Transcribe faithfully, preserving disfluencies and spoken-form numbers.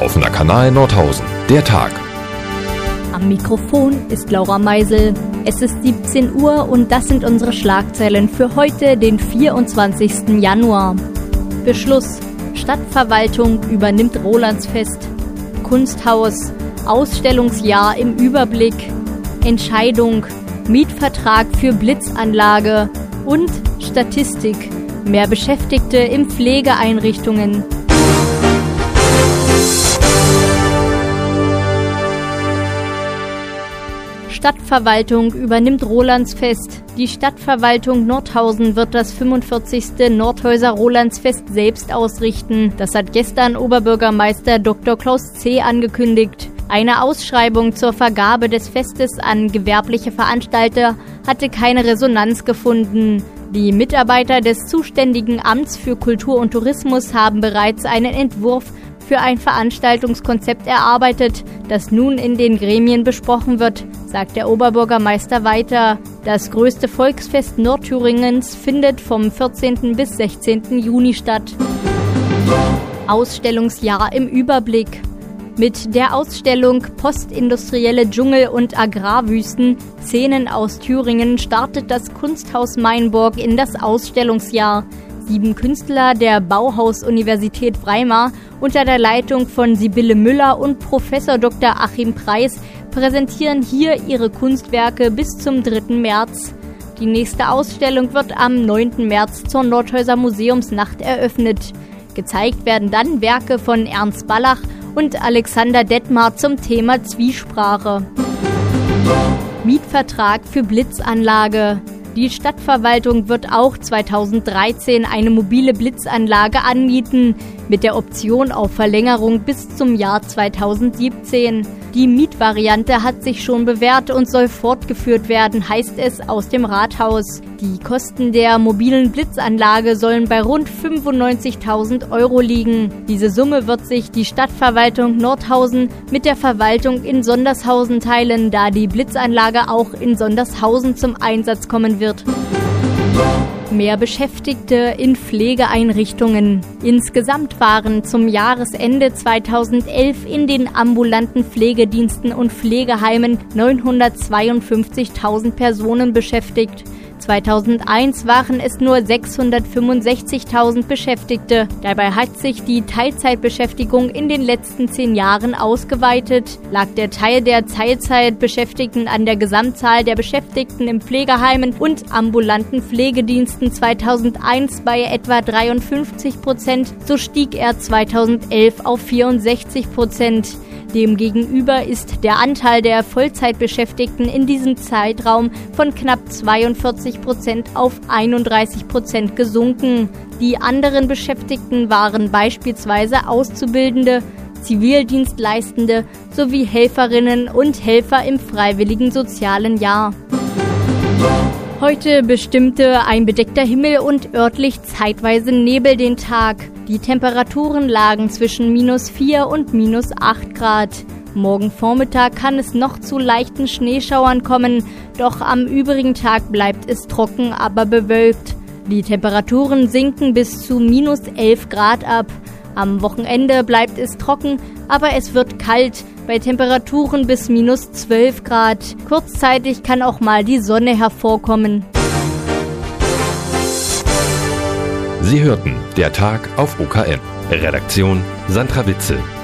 Offener Kanal Nordhausen. Der Tag. Am Mikrofon ist Laura Meisel. Es ist siebzehn Uhr und das sind unsere Schlagzeilen für heute, den vierundzwanzigsten Januar. Beschluss: Stadtverwaltung übernimmt Rolandsfest. Kunsthaus: Ausstellungsjahr im Überblick. Entscheidung: Mietvertrag für Blitzanlage. Und Statistik: mehr Beschäftigte in Pflegeeinrichtungen. Stadtverwaltung übernimmt Rolandsfest. Die Stadtverwaltung Nordhausen wird das fünfundvierzigste Nordhäuser Rolandsfest selbst ausrichten. Das hat gestern Oberbürgermeister Doktor Klaus Zeh angekündigt. Eine Ausschreibung zur Vergabe des Festes an gewerbliche Veranstalter hatte keine Resonanz gefunden. Die Mitarbeiter des zuständigen Amts für Kultur und Tourismus haben bereits einen Entwurf für ein Veranstaltungskonzept erarbeitet, das nun in den Gremien besprochen wird, sagt der Oberbürgermeister weiter. Das größte Volksfest Nordthüringens findet vom vierzehnten bis sechzehnten Juni statt. Ausstellungsjahr im Überblick. Mit der Ausstellung Postindustrielle Dschungel- und Agrarwüsten – Szenen aus Thüringen startet das Kunsthaus Mainburg in das Ausstellungsjahr. Sieben Künstler der Bauhaus-Universität Weimar unter der Leitung von Sibylle Müller und Professor Doktor Achim Preis präsentieren hier ihre Kunstwerke bis zum dritten März. Die nächste Ausstellung wird am neunten März zur Nordhäuser Museumsnacht eröffnet. Gezeigt werden dann Werke von Ernst Ballach und Alexander Detmar zum Thema Zwiesprache. Mietvertrag für Blitzanlage. Die Stadtverwaltung wird auch zweitausenddreizehn eine mobile Blitzanlage anmieten, mit der Option auf Verlängerung bis zum Jahr zweitausendsiebzehn. Die Mietvariante hat sich schon bewährt und soll fortgeführt werden, heißt es aus dem Rathaus. Die Kosten der mobilen Blitzanlage sollen bei rund fünfundneunzigtausend Euro liegen. Diese Summe wird sich die Stadtverwaltung Nordhausen mit der Verwaltung in Sondershausen teilen, da die Blitzanlage auch in Sondershausen zum Einsatz kommen wird. Mehr Beschäftigte in Pflegeeinrichtungen. Insgesamt waren zum Jahresende zweitausendelf in den ambulanten Pflegediensten und Pflegeheimen neunhundertzweiundfünfzigtausend Personen beschäftigt. zweitausendeins waren es nur sechshundertfünfundsechzigtausend Beschäftigte. Dabei hat sich die Teilzeitbeschäftigung in den letzten zehn Jahren ausgeweitet. Lag der Teil der Teilzeitbeschäftigten an der Gesamtzahl der Beschäftigten in Pflegeheimen und ambulanten Pflegediensten zweitausendeins bei etwa dreiundfünfzig Prozent, so stieg er zweitausendelf auf vierundsechzig Prozent. Demgegenüber ist der Anteil der Vollzeitbeschäftigten in diesem Zeitraum von knapp zweiundvierzig Prozent auf einunddreißig Prozent gesunken. Die anderen Beschäftigten waren beispielsweise Auszubildende, Zivildienstleistende sowie Helferinnen und Helfer im freiwilligen sozialen Jahr. Heute bestimmte ein bedeckter Himmel und örtlich zeitweise Nebel den Tag. Die Temperaturen lagen zwischen minus vier und minus acht Grad. Morgen Vormittag kann es noch zu leichten Schneeschauern kommen, doch am übrigen Tag bleibt es trocken, aber bewölkt. Die Temperaturen sinken bis zu minus elf Grad ab. Am Wochenende bleibt es trocken, aber es wird kalt, bei Temperaturen bis minus zwölf Grad. Kurzzeitig kann auch mal die Sonne hervorkommen. Sie hörten der Tag auf O K M. Redaktion Sandra Witzel.